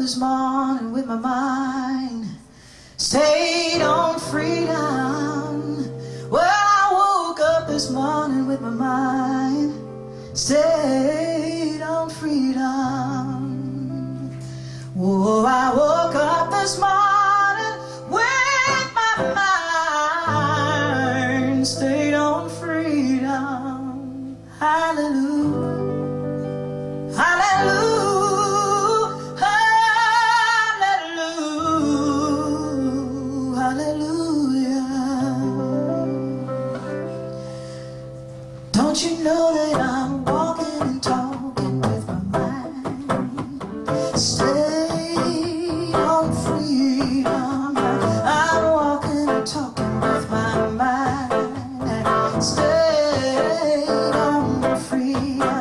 this morning with my mind stayed on freedom. Well, I woke up this morning with my mind stayed on freedom. Whoa, I woke up this morning with my mind stayed on freedom. Hallelujah. Hallelujah, hallelujah, hallelujah. Don't you know that I'm walking and talking with my mind? Stay on freedom. I'm walking and talking with my mind. Stay on freedom.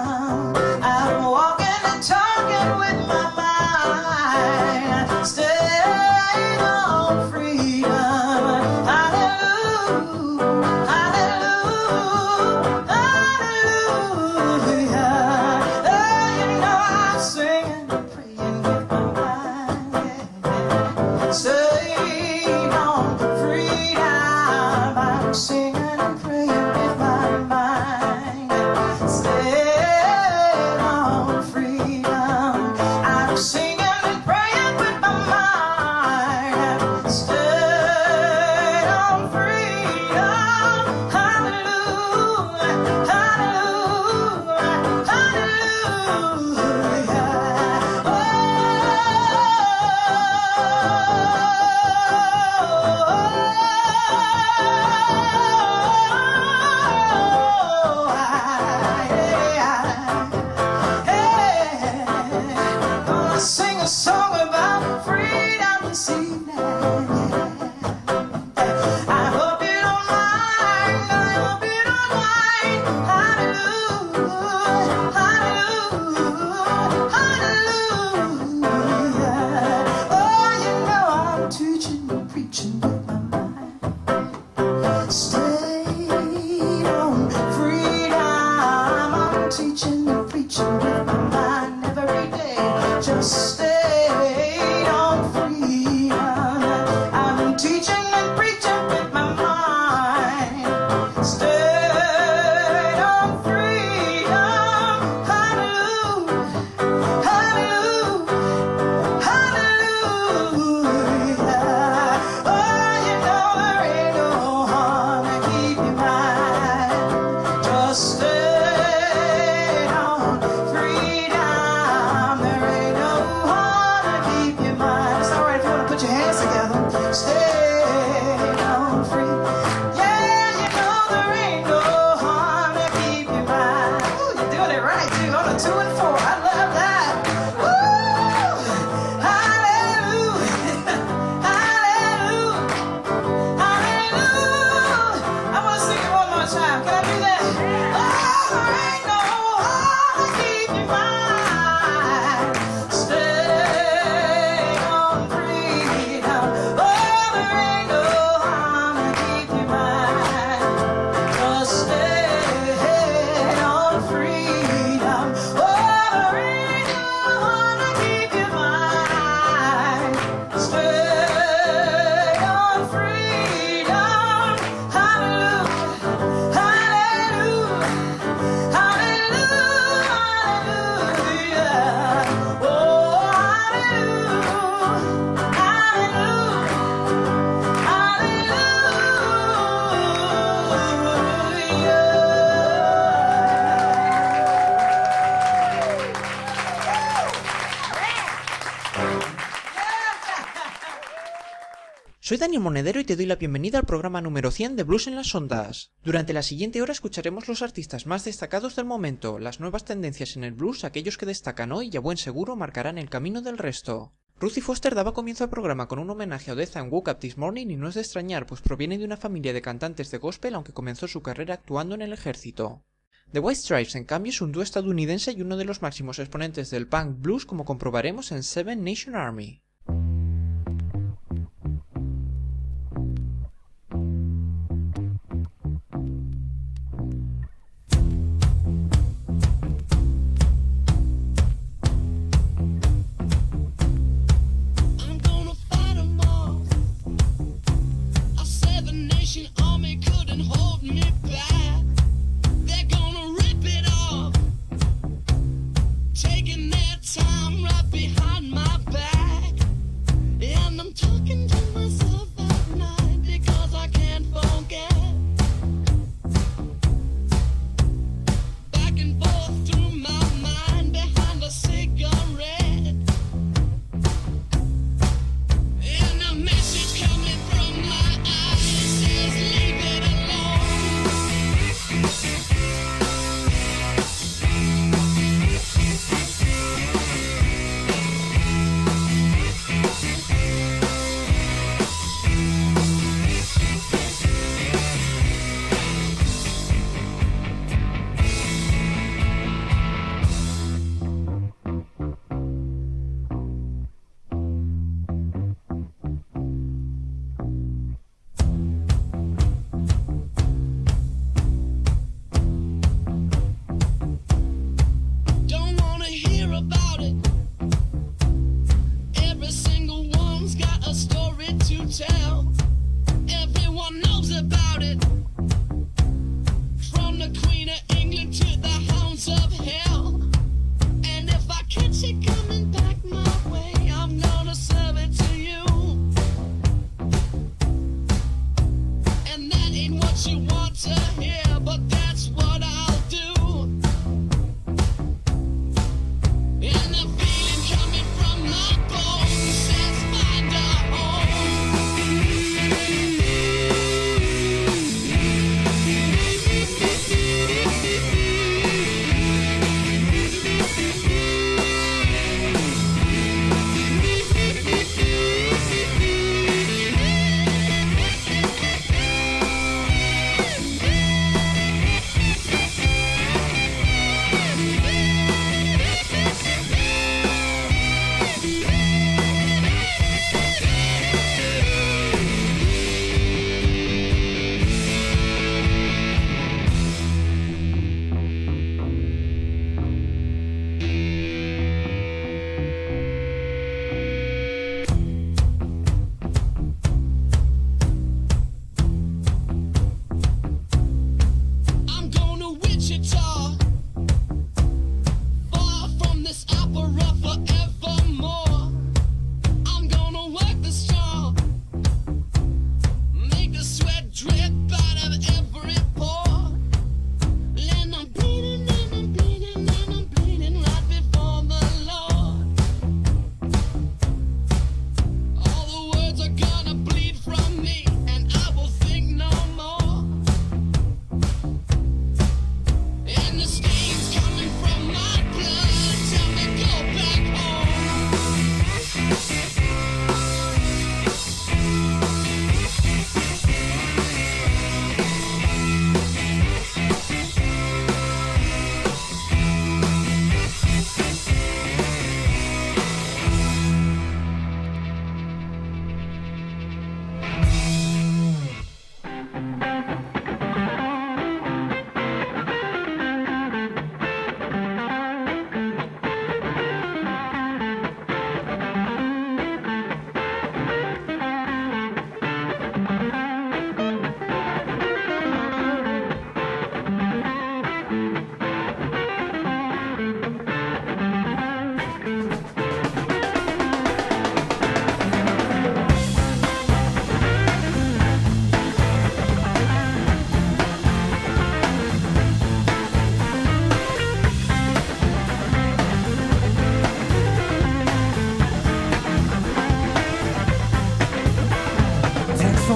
Soy Daniel Monedero y te doy la bienvenida al programa número 100 de Blues en las Ondas. Durante la siguiente hora escucharemos los artistas más destacados del momento, las nuevas tendencias en el blues, aquellos que destacan hoy y a buen seguro marcarán el camino del resto. Ruthie Foster daba comienzo al programa con un homenaje a Odessa en Woke Up This Morning y no es de extrañar, pues proviene de una familia de cantantes de gospel, aunque comenzó su carrera actuando en el ejército. The White Stripes, en cambio, es un dúo estadounidense y uno de los máximos exponentes del punk blues, como comprobaremos en Seven Nation Army.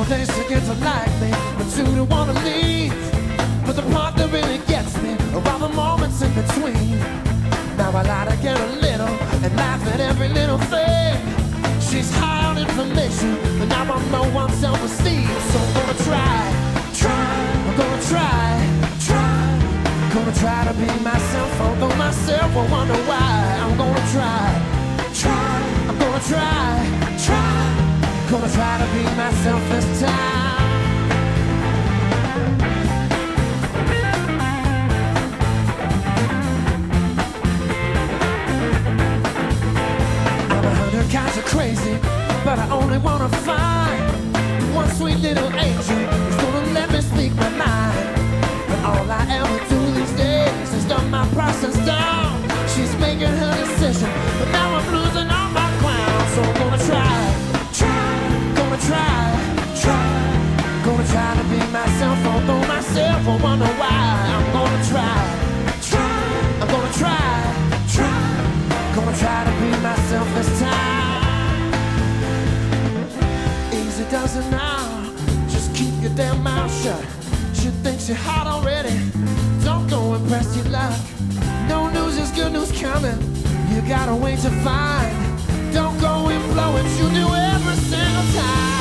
They begin to like me, but two to wanna leave. But the part that really gets me are all the moments in between. Now I lie to get a little and laugh at every little thing. She's high on information, but now I'm low on self-esteem. So I'm gonna try, I'm gonna try. Gonna try to be myself, although myself will wonder why. I'm gonna try, I'm gonna try. Gonna try to be myself this time. I'm 100 kinds of crazy, but I only wanna find one sweet little angel who's gonna let me speak my mind. But all I ever do these days is dumb my process down. She's making her decision, but now I'm losing all my ground. So I'm gonna try. Gonna try to be myself, although myself will wonder why. I'm gonna try. I'm gonna try. Gonna try to be myself this time. Easy does it now. Just keep your damn mouth shut. She thinks you're hot already. Don't go and press your luck. No news is good news coming. You gotta wait to find. Don't go and blow it. You do every single time.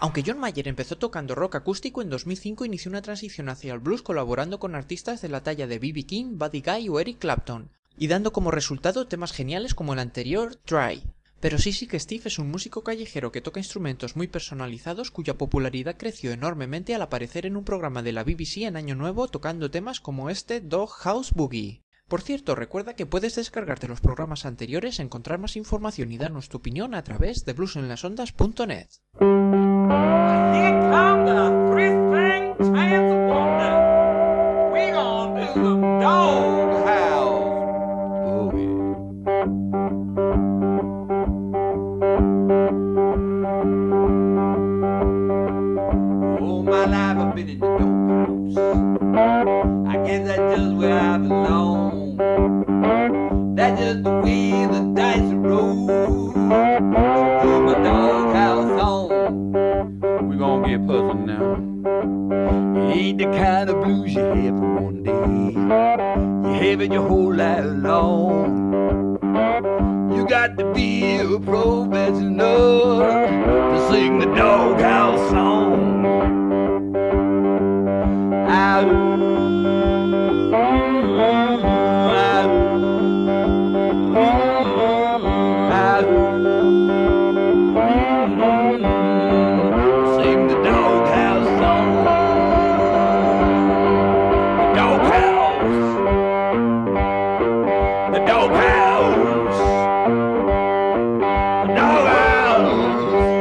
Aunque John Mayer empezó tocando rock acústico, en 2005 inició una transición hacia el blues colaborando con artistas de la talla de B.B. King, Buddy Guy o Eric Clapton, y dando como resultado temas geniales como el anterior, Try. Pero sí que Steve es un músico callejero que toca instrumentos muy personalizados cuya popularidad creció enormemente al aparecer en un programa de la BBC en Año Nuevo tocando temas como este Dog House Boogie. Por cierto, recuerda que puedes descargarte los programas anteriores, encontrar más información y darnos tu opinión a través de bluesenlasondas.net. Here come the three-string transponder. We gon' do some Doghouse Boogie. All my life I've been in the doghouse. I guess that's just where I belong. That's just the way the dice roll. So put my doghouse on. We gon' get puzzled now. It ain't the kind of blues you have for one day. You have it your whole life long. You got to be a professional to sing the doghouse song. Sing the doghouse song. The doghouse. The doghouse. The doghouse.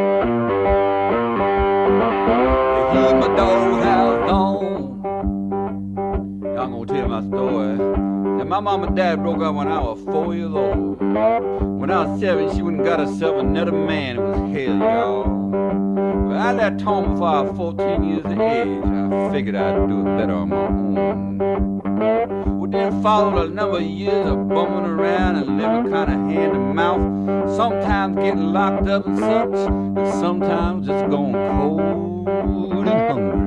They hear my doghouse song. Y'all gonna tell my story. Now, my mom and dad broke up when I was 4 years old. When I was 7, she went and got herself another man. It was hell, y'all. But I left home before I was 14 years of age. I figured I'd do it better on my own. Well, then followed a number of years of bumming around and living kind of hand to mouth. Sometimes getting locked up and such, and sometimes just going cold and hungry.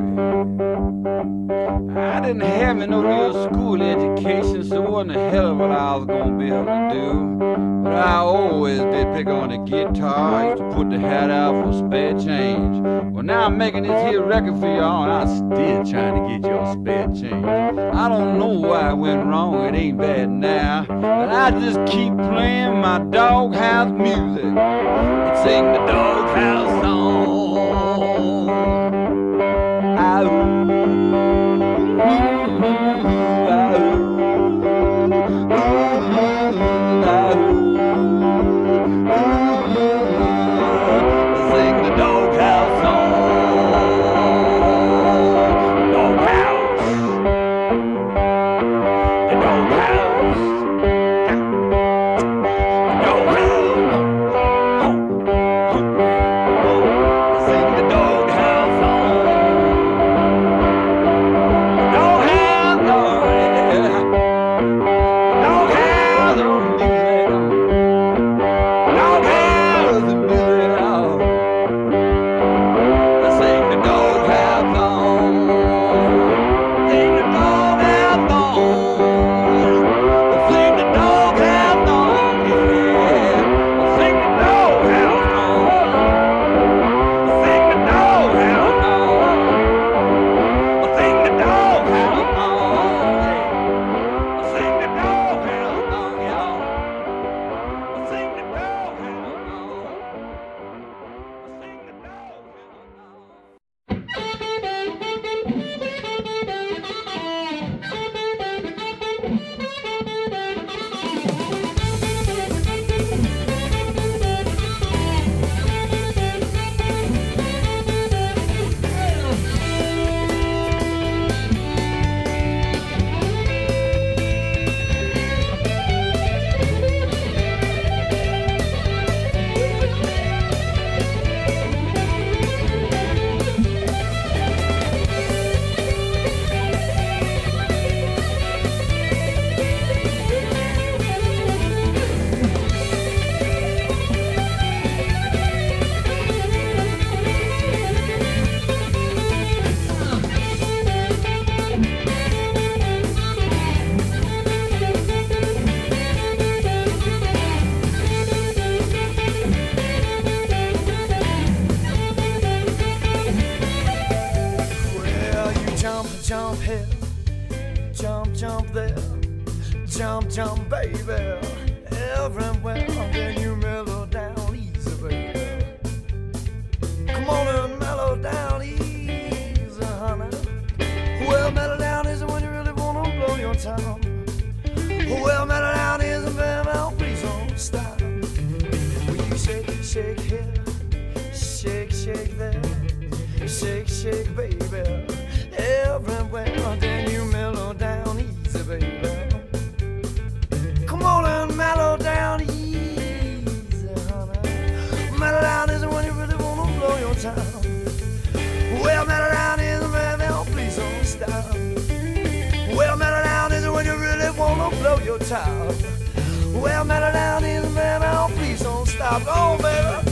I didn't have no real school education, so it wasn't a hell of what I was gonna be able to do. But I always did pick on the guitar. I used to put the hat out for spare change. Well, now I'm making this here record for y'all, and I'm still trying to get y'all spare change. I don't know why it went wrong, it ain't bad now. But I just keep playing my doghouse music and sing the doghouse song. Sing the doghouse song. Doghouse. The doghouse. The doghouse. jump there, jump, jump, baby. Everywhere, then you mellow down easy, baby. Come on and mellow down easy, honey. Well, mellow down is when you really wanna blow your top. Well, mellow down is baby, please don't stop. Will you shake, shake here, shake, shake there, shake, shake, baby. Everywhere, then you mellow down easy, baby. Come on and mellow down easy, honey. Mellow down is when you really wanna blow your top. Well, mellow down is baby, please don't stop. Well, mellow down is when you really wanna blow your top. Well, mellow down is baby, please don't stop. Oh, baby.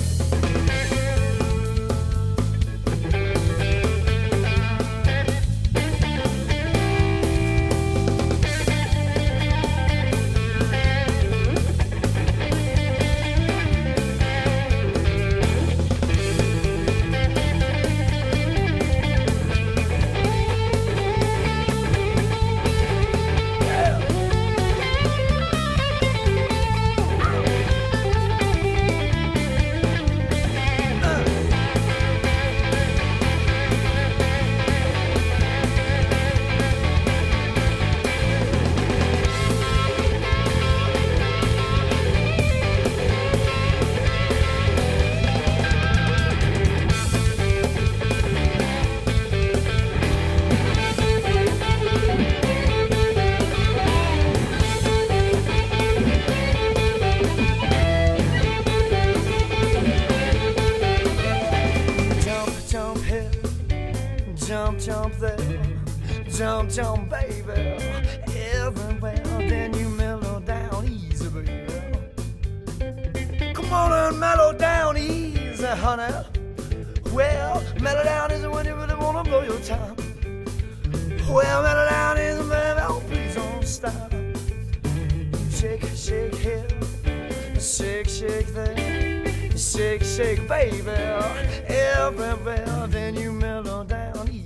Jump there, jump, jump, baby. Everywhere, then you mellow down easy, baby. Come on and mellow down easy, honey. Well, mellow down is when you really wanna blow your top. Well, mellow down is baby, oh, please don't stop. Shake, shake here, shake, shake there, shake, shake, baby. Everywhere, then you mellow down easy.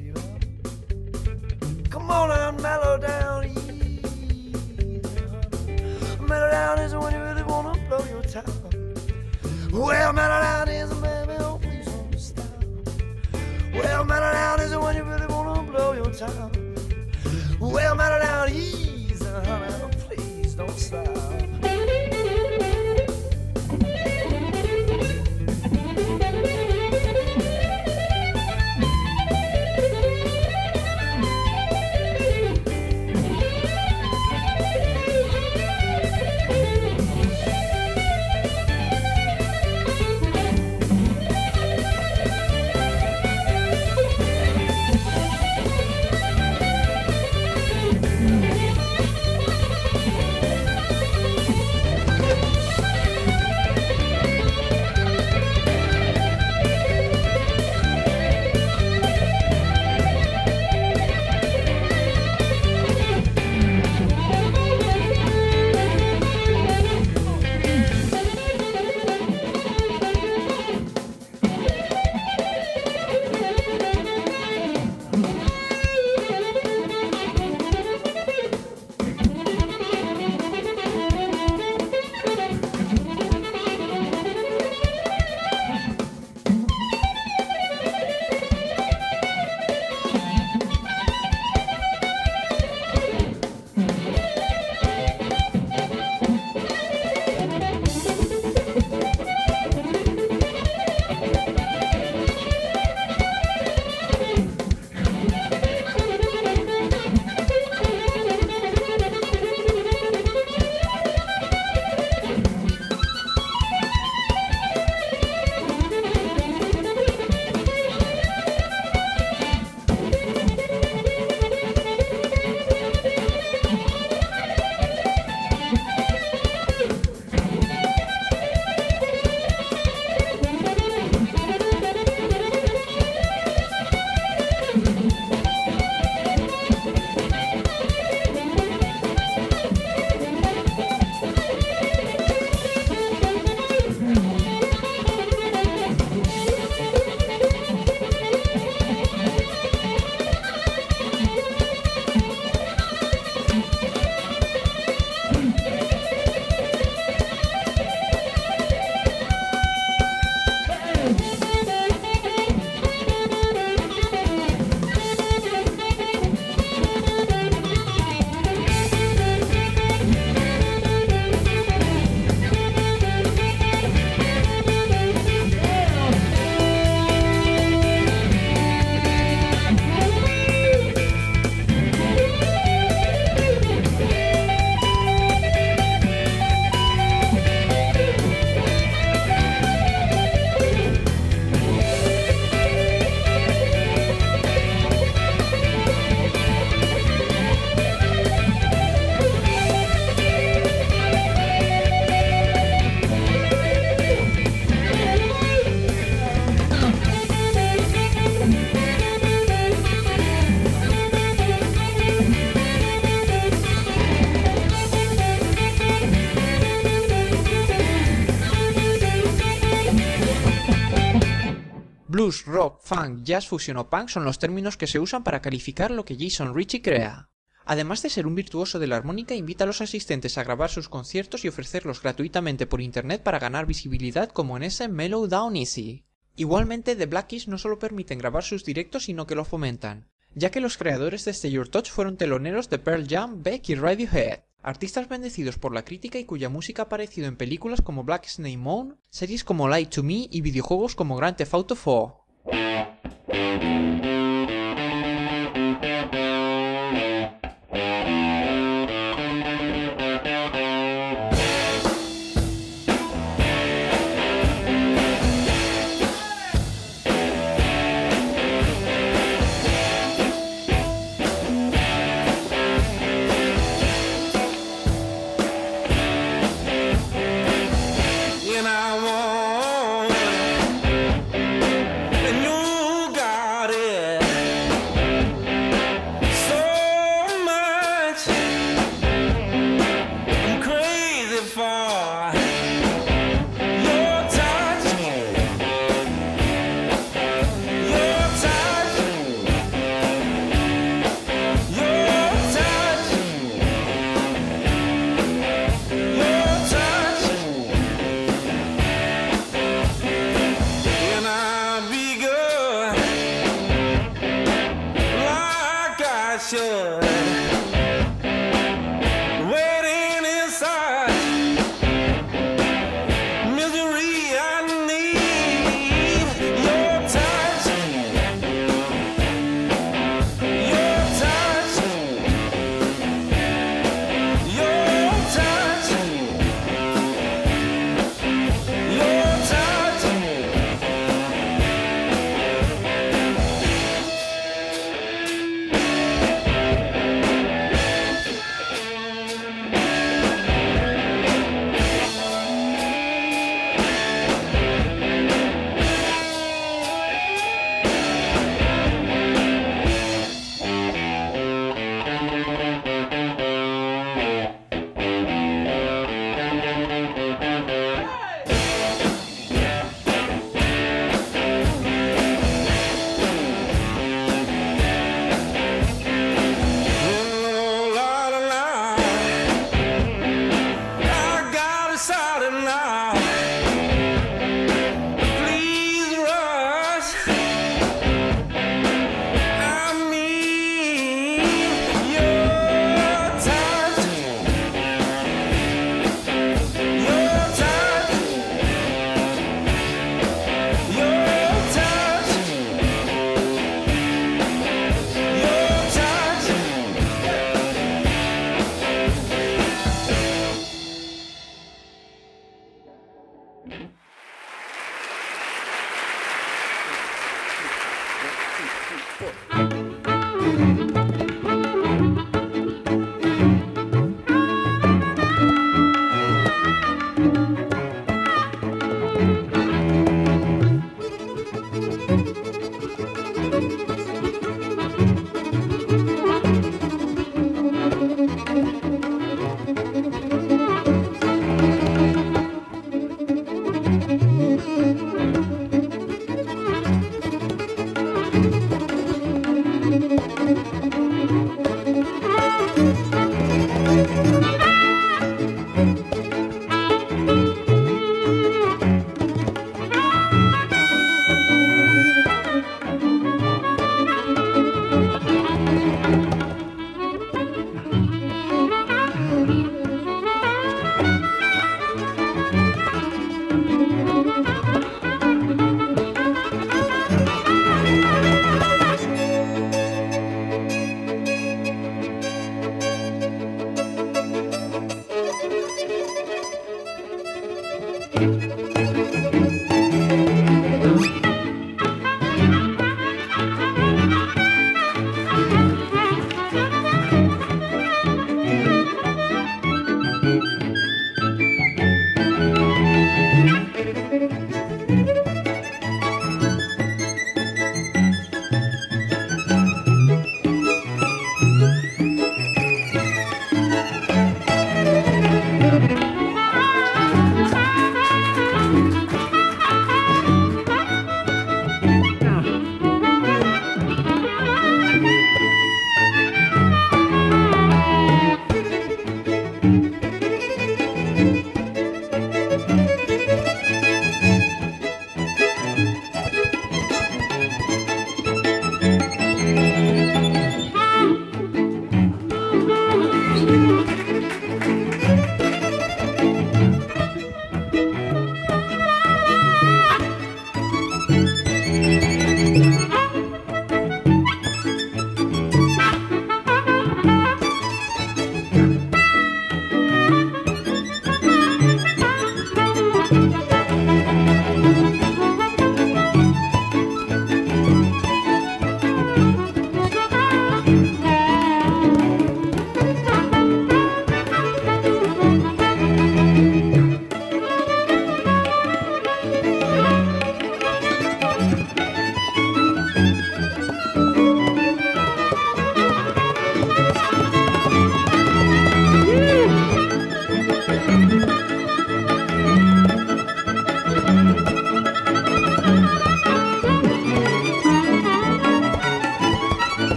Come on and mellow down easy. Mellow down is when you really wanna blow your top. Well, mellow down is baby, oh, please don't stop. Well, mellow down is when you really wanna blow your top. Well, mellow down easy, honey, please don't stop. Blues, rock, funk, jazz, fusion o punk son los términos que se usan para calificar lo que Jason Ritchie crea. Además de ser un virtuoso de la armónica, invita a los asistentes a grabar sus conciertos y ofrecerlos gratuitamente por internet para ganar visibilidad, como en ese Mellow Down Easy. Igualmente, The Black Keys no solo permiten grabar sus directos, sino que lo fomentan, ya que los creadores de Stay Your Touch fueron teloneros de Pearl Jam, Beck y Radiohead, artistas bendecidos por la crítica y cuya música ha aparecido en películas como Black Snake Moan, series como Lie to Me y videojuegos como Grand Theft Auto 4. And you got it.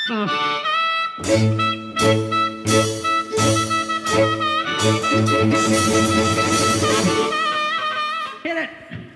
Hit it.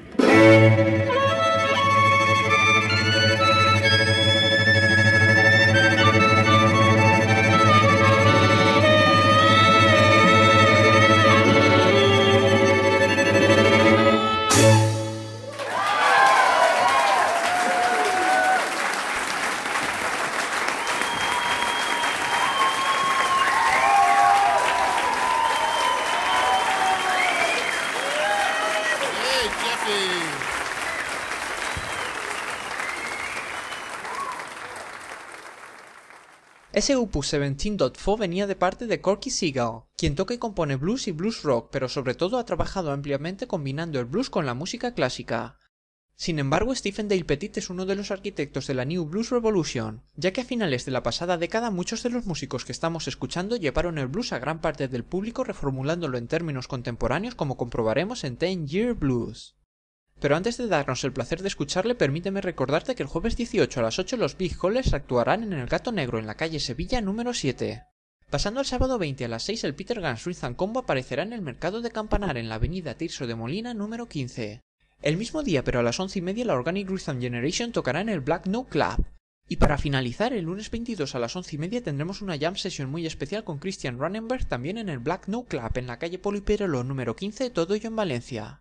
Ese Opus 17.4 venía de parte de Corky Seagull, quien toca y compone blues y blues rock, pero sobre todo ha trabajado ampliamente combinando el blues con la música clásica. Sin embargo, Stephen Dale Pettit es uno de los arquitectos de la New Blues Revolution, ya que a finales de la pasada década muchos de los músicos que estamos escuchando llevaron el blues a gran parte del público reformulándolo en términos contemporáneos, como comprobaremos en 10 Year Blues. Pero antes de darnos el placer de escucharle, permíteme recordarte que el jueves 18 a las 8 los Big Hollers actuarán en el Gato Negro en la calle Sevilla número 7. Pasando al sábado 20 a las 6 el Peter Guns Rhythm Combo aparecerá en el Mercado de Campanar en la avenida Tirso de Molina número 15. El mismo día, pero a las 11:30, la Organic Rhythm Generation tocará en el Black Note Club. Y para finalizar, el lunes 22 a las 11:30 tendremos una jam session muy especial con Christian Ronenberg también en el Black Note Club en la calle Poliperolo número 15, todo ello en Valencia.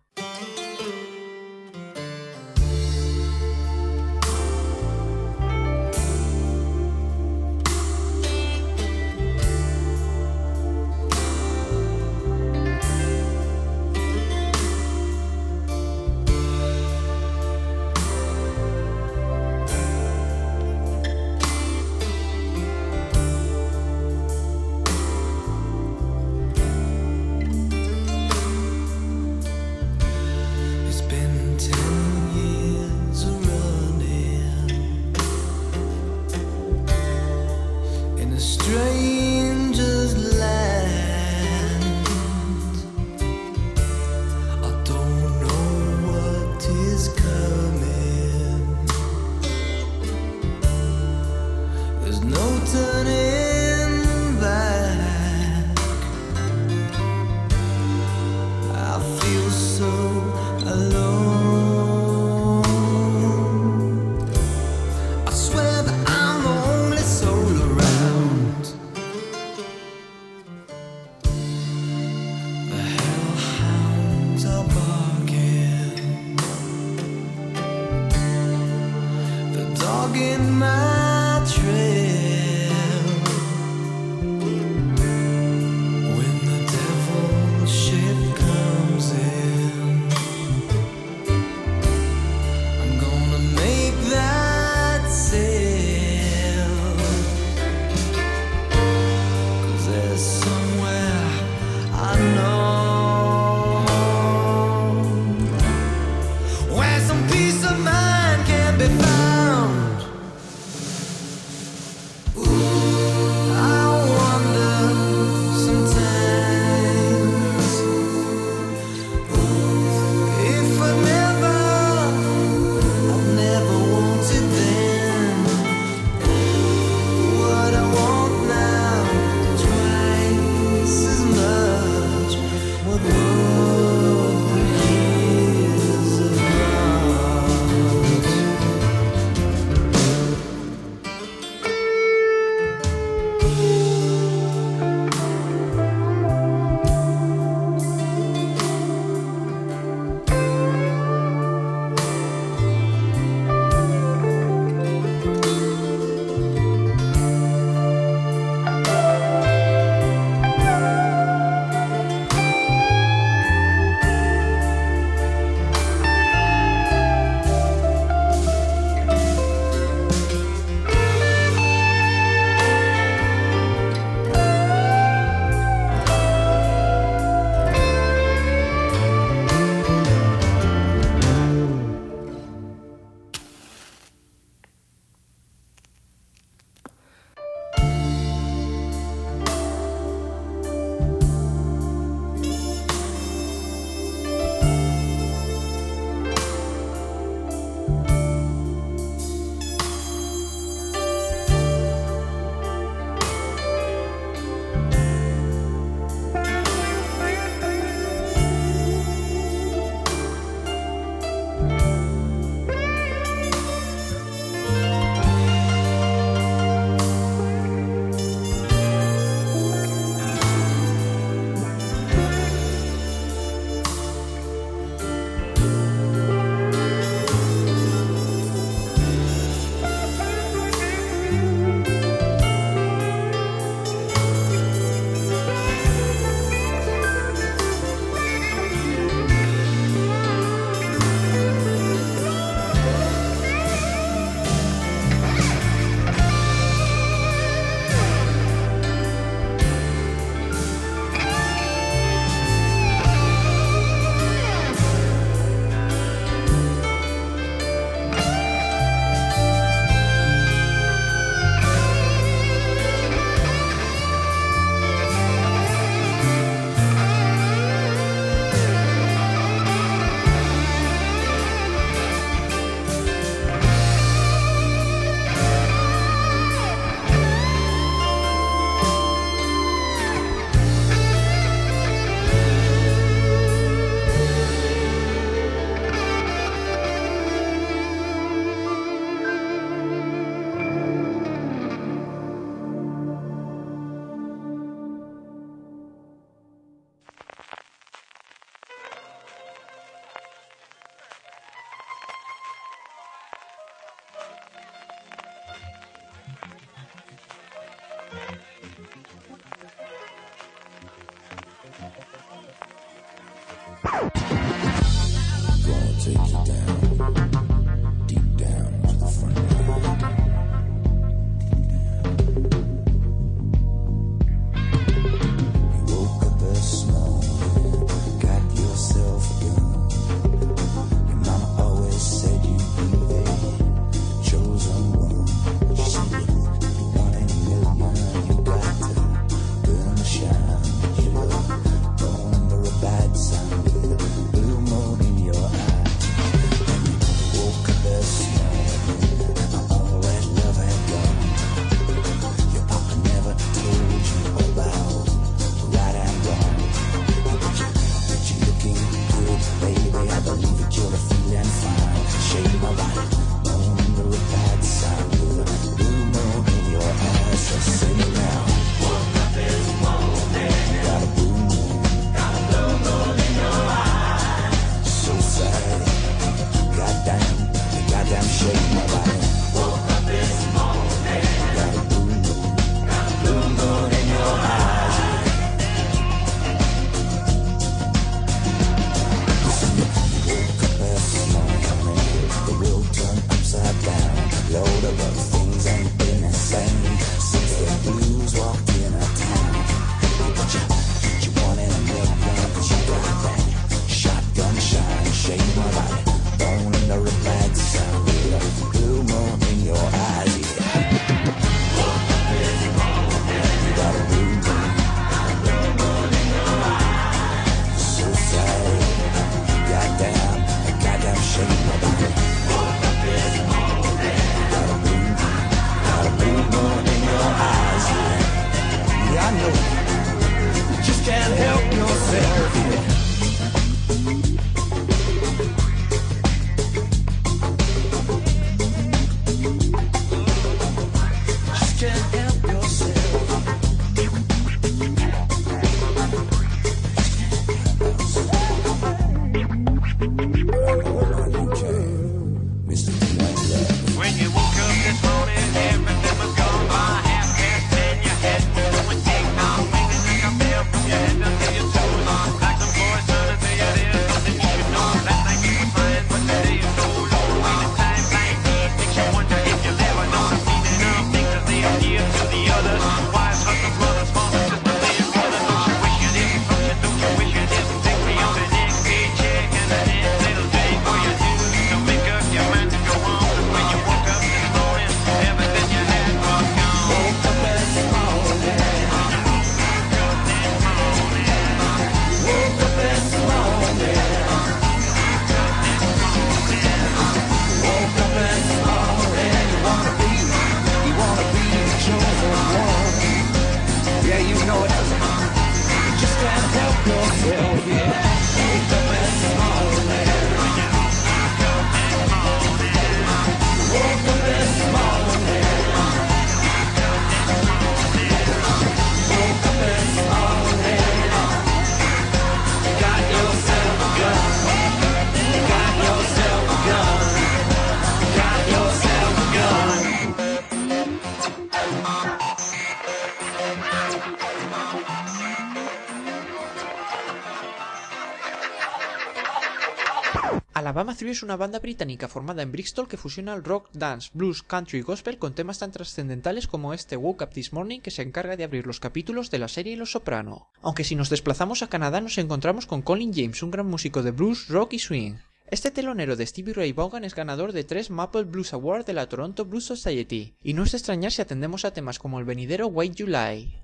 Alabama 3 es una banda británica formada en Bristol que fusiona el rock, dance, blues, country y gospel con temas tan trascendentales como este Woke Up This Morning, que se encarga de abrir los capítulos de la serie Los Soprano. Aunque si nos desplazamos a Canadá nos encontramos con Colin James, un gran músico de blues, rock y swing. Este telonero de Stevie Ray Vaughan es ganador de 3 Maple Blues Awards de la Toronto Blues Society, y no es de extrañar si atendemos a temas como el venidero White July.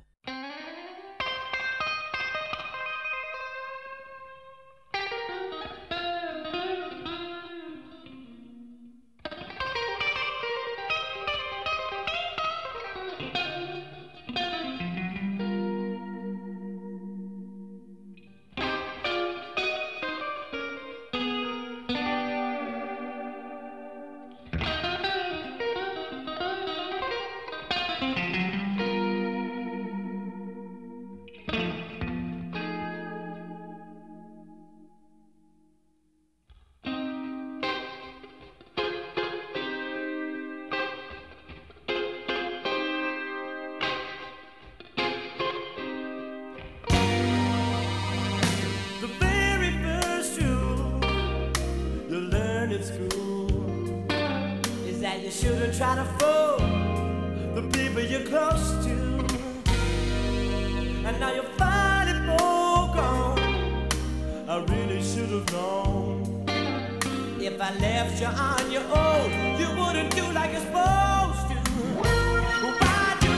try to fool the people you're close to, and now you're finally both gone. I really should have known. If I left you on your own, you wouldn't do like you're supposed to. Why'd you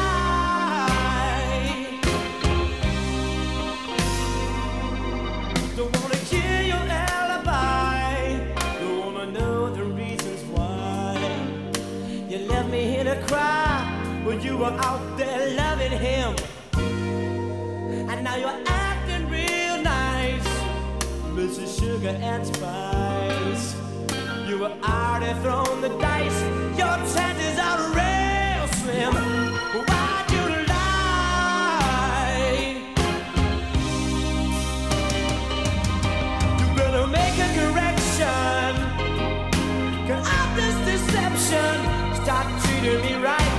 lie? Don't wanna kill your alibi. Don't wanna know the reasons why you left me here to cry when you were out there loving him. And now you're acting real nice, Mrs. Sugar and Spice. You were already thrown the dice. Your chances are real slim. Why'd you lie? You better make a correction. Get out this deception. Start treating me right.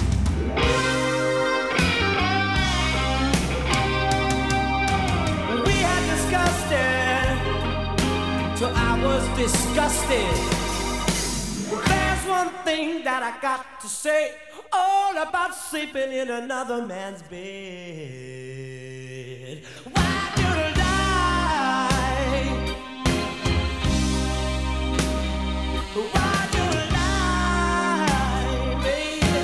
We had discussed it till I was disgusted. There's one thing that I got to say, all about sleeping in another man's bed. Why'd you lie? Why'd you lie, baby?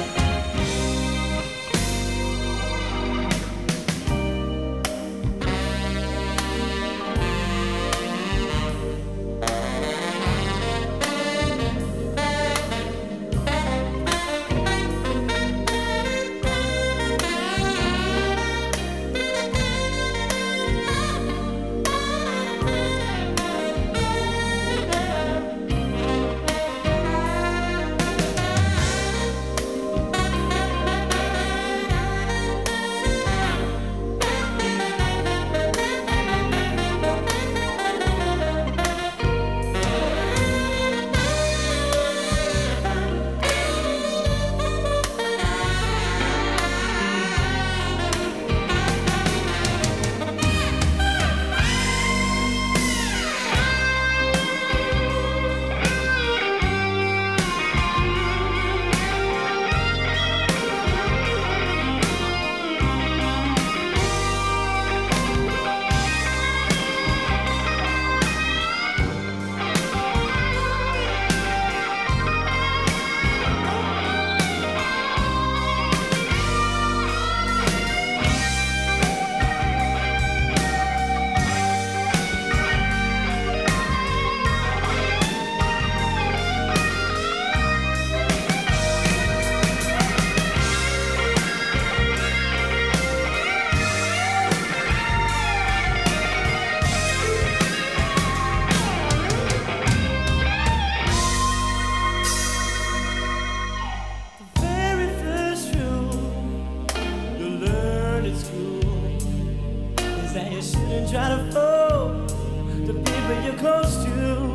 Try to fool the people you're close to,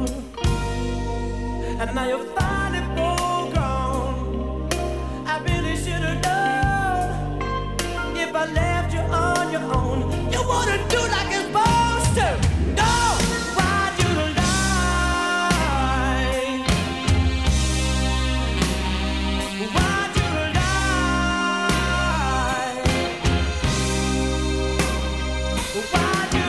and now you're finally both gone. I really should have known. If I left you on your own, you wouldn't do like you're supposed to. No, why'd you lie? Why'd you lie? Why'd you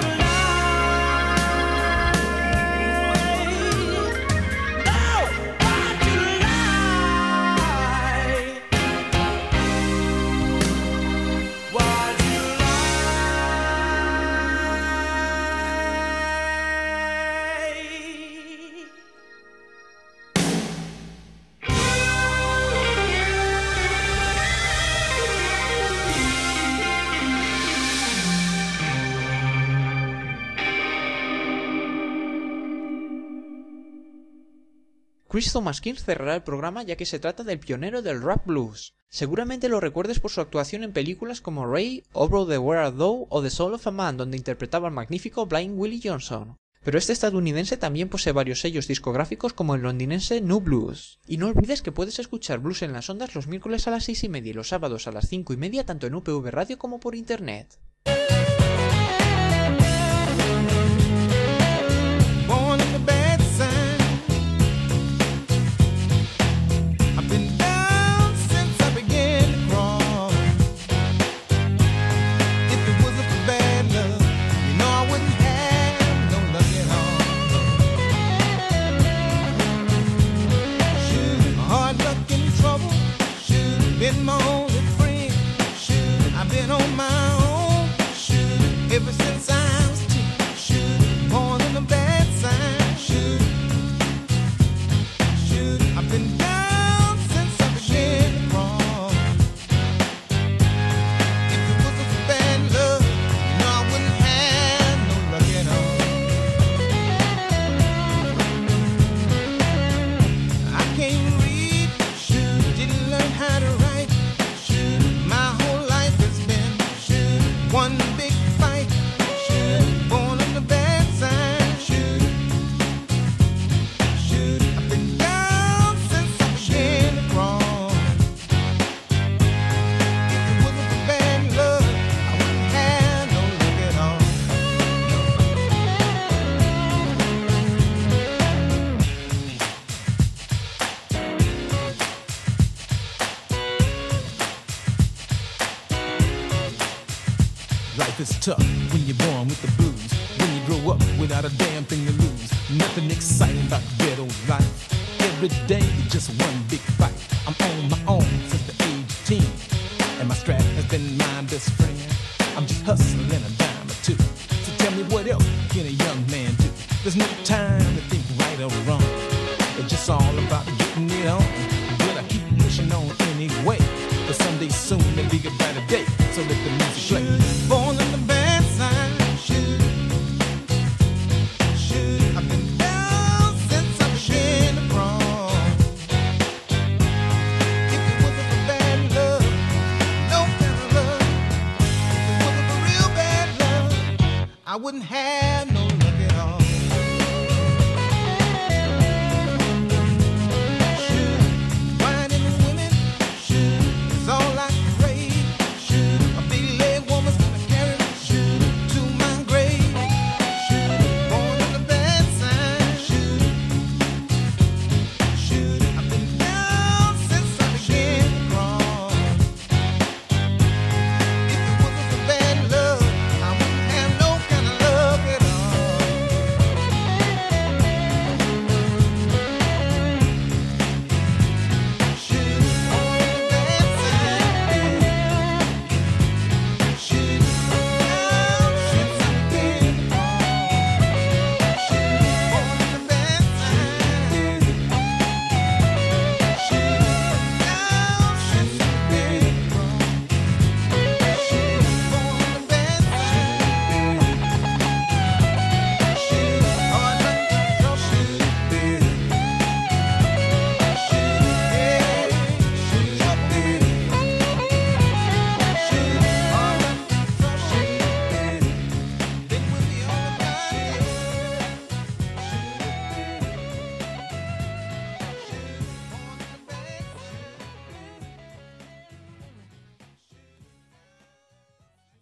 Chris Thomas King cerrará el programa ya que se trata del pionero del rap blues. Seguramente lo recuerdes por su actuación en películas como Ray, Over the Where Art Thou o The Soul of a Man, donde interpretaba al magnífico Blind Willie Johnson. Pero este estadounidense también posee varios sellos discográficos como el londinense New Blues. Y no olvides que puedes escuchar Blues en las Ondas los miércoles a las 6:30 y los sábados a las 5:30 tanto en UPV Radio como por internet. Born in the bad sign. I've been been my only friend. Shoot, I've been on my own. Shoot, ever since I was 10. Shoot, born on the bad side. Shoot, shoot, I've been down since I began to crawl. If it wasn't for bad love, no, I wouldn't have no luck at all. I can't read, shoot, didn't learn how to write. Shoot, my whole life has been shoot, one big fight. Shoot, born on the bad side. Shoot, shoot, I've been down since I began to crawl. If it wasn't for bad love, I wouldn't have no luck at all. Life is tough when you're born with the blues. When you grow up without a damn thing to lose. Nothing exciting about ghetto life. Every day just one big fight. I'm on my own since the age of 10. And my strap has been my best friend. I'm just hustling a dime or two. So tell me what else can a young man do? There's no time to think right or wrong. It's just all about getting it on. Will I keep pushing on anyway? But someday soon there'll be a